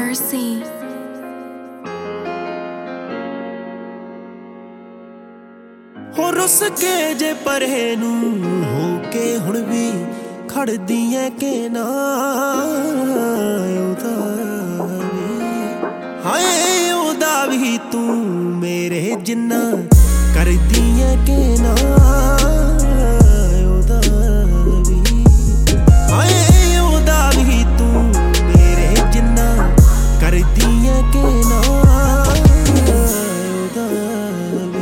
Mercy. हो रुस के जे परे नू हो के हुण भी खड़दी ऐ के ना ओदा वी हाय ओदा भी तू मेरे जिन्ना करदी ऐ के ना ओदा वी हाय ओदा भी तू मेरे जिन्ना करदी ऐ के ना ओदा वी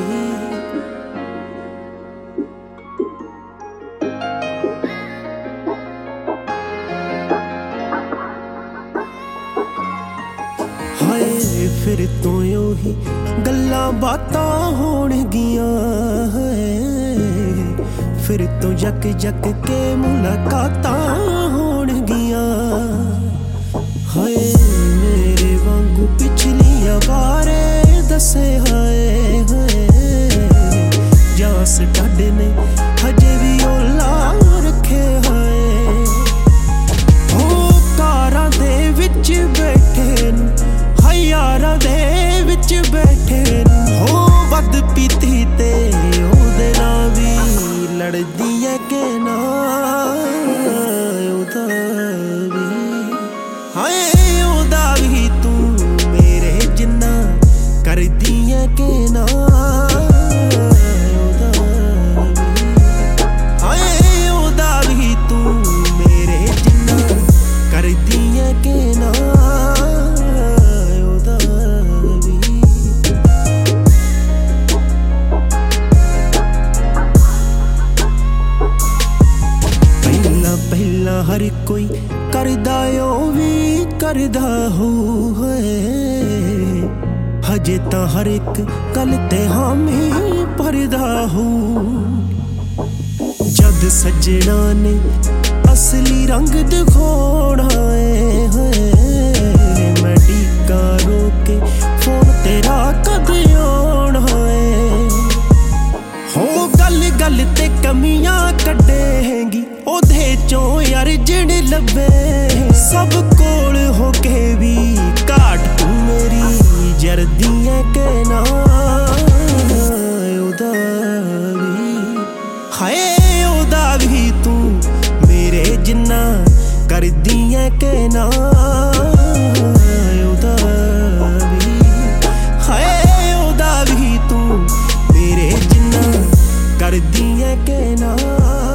हाय फिर तो ही गल्लां बातां होणगियां फिर तो जक जक के मुलाकातां होणगियां हाय मेरे वांगू पिछलियां बारे दसे हाय जास टाडे ने हजे भी ओला रखे हाय ओ कारां दे विच बैठे यारां दे विच बैठे हो वध पीती ते ओदे नाल भी लड़दी ऐ के ना ओदा भी हाय ओदा भी तू मेरे जिन्ना करदी ऐ के ना ओदा भी हाय ओदा भी तू मेरे जिन्ना करदी ऐ के ना ਪਹਿਲਾਂ ਹਰ ਕੋਈ ਕਰਦਾ ਓ ਵੀ ਕਰਦਾ ਹੋ ਹਜੇ ਤਾਂ ਹਰ ਇੱਕ ਗੱਲ ਤੇ ਹਾਮੀ ਭਰਦਾ ਹੋ ਜਦ ਸੱਜਣਾ ਨੇ ਅਸਲੀ ਰੰਗ ਦਿਖਾਉਣਾ ਏ ਮੈਂ ਡੀਕਾਂ ਰੋਕੇ ਫੋਨ ਤੇਰਾ ਕਦ ਆਉਣਾ ਏ ਹੋ ਗੱਲ ਗੱਲ ਤੇ ਕਮੀਆਂ ਕੱਢੇਂਗੀ ਉਹਦੇ ਚੋਂ ਯਾਰ ਜਿਹੜੇ ਲੱਭੇ ਸਭ ਕੋਲ ਹੋ ਕੇ ਵੀ ਘਾਟ ਤੂੰ ਮੇਰੀ ਜਰਦੀ ਐ ਕਿ ਨਾ ਉਹਦਾ ਵੀ ਹਾਏ ਉਹਦਾ ਵੀ ਤੂੰ ਮੇਰੇ ਜਿੰਨਾ ਕਰਦੀ ਐ ਕਿ ਨਾ ਉਹਦਾ ਵੀ ਹਾਏ ਉਹਦਾ ਵੀ ਤੂੰ ਮੇਰੇ ਜਿੰਨਾ ਕਰਦੀ ਐ ਕਿ ਨਾ